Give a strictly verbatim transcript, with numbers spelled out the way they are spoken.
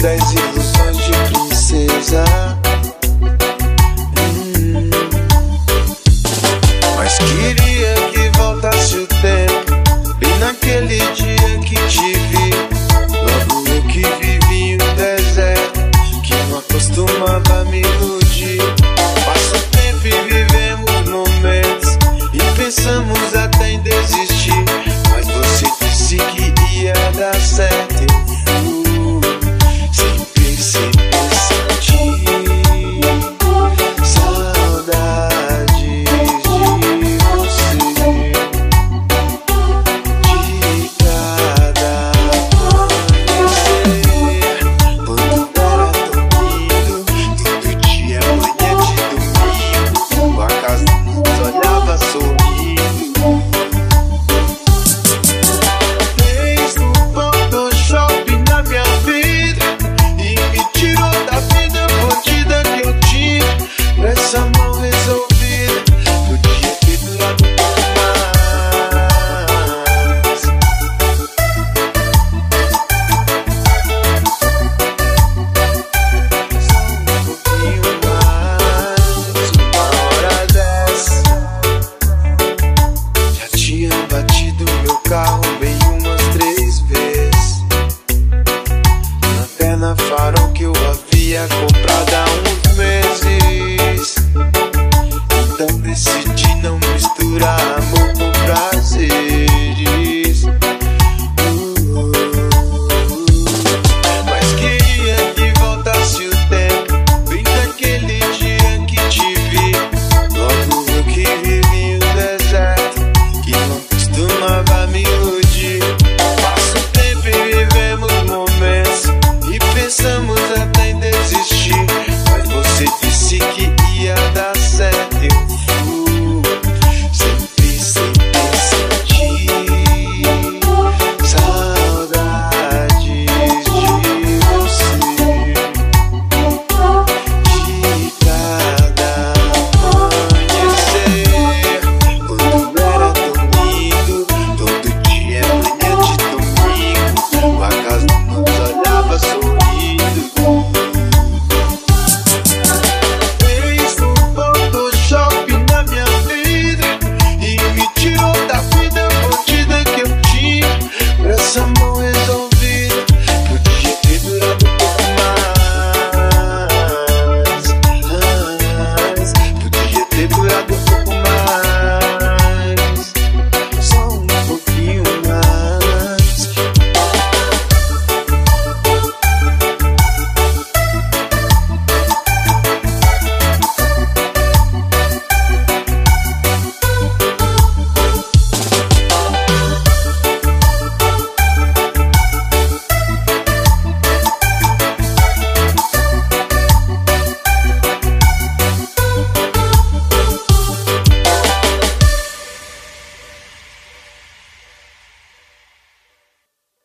traz ilusões de princesa. hum. Mas queria que voltasse o tempo, bem naquele dia que te vi. Logo eu que vivi em um deserto, que não acostumava me iludir. Passa o tempo e vivemos momentos, e pensamos até em desistir. Mas você disse que ia dar certo, eu fui sem perceber, sentir saudades de você, de cada amanhecer. Quando era tão lindo, todo dia, manhã de domingo, a casa nos olhava sorrindo. Fez um Photoshop na minha vida e me tirou da vida bandida que eu tinha. Essa mão resolvida, podia ter durado um pouco mais. Só um pouquinho mais. Uma hora dessa, já tinha batido meu carro bem umas três vezes. Na perna farol que eu havia comprado.